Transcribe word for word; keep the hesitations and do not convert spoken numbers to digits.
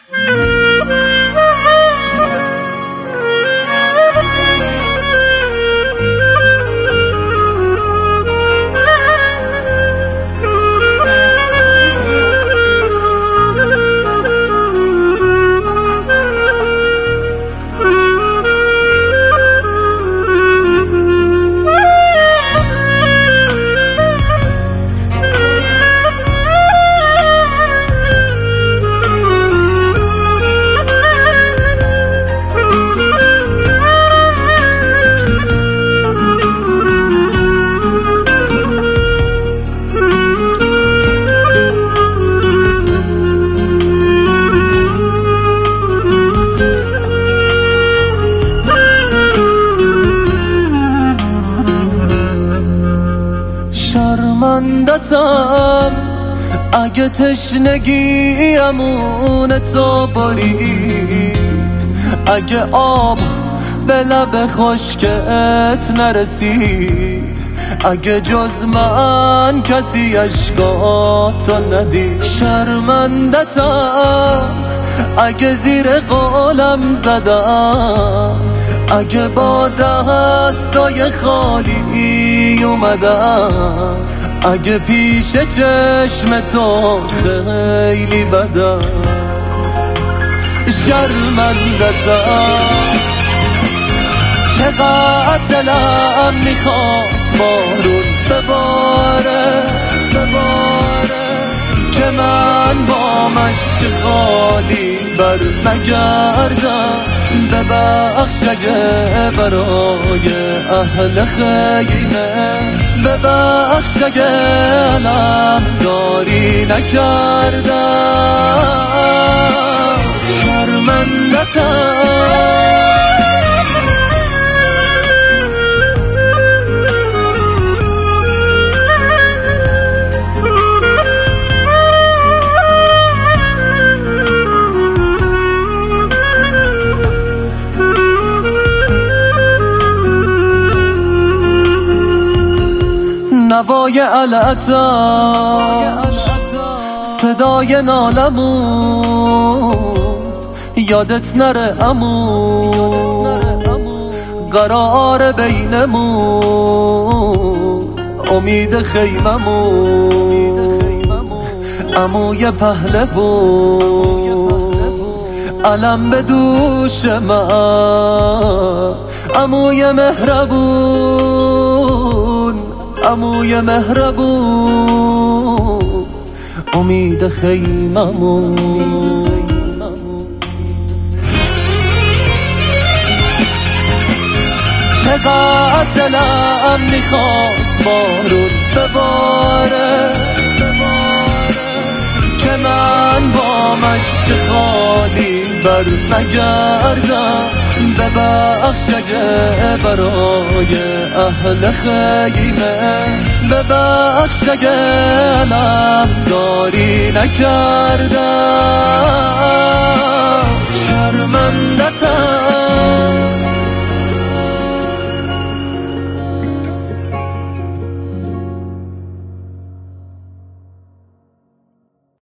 شرمندتم اگه تشنگیمون تو برید، اگه آب به لب خشکت نرسید، اگه جز من کسی عشقاتو ندید. شرمندتم اگه زیر قولم زدم، اگه با دستای خالی اومدم، اگه پیش چشم تو خیلی بدم. شرمندتم چقدر دلم میخواست بارون بباره بباره، که من با مشک خالی بر نگردم. ببخش اگه برای اهل خیمه، ببخش اگه علمداری نکردم. شرمندتم نوای علتش، صدای نالمون، یادت نره امون، قرار بینمون، امید خیممون، عموی پهلوون، علم به دوش من، عموی مهربون، عموی مهربون، امید خیممون. چقدر دلم میخواست بارون بباره بباره، که من با مشک خالی بر نگردم. ببخش اگه برای اهل خیمه، ببخش اگه علمداری نکردم.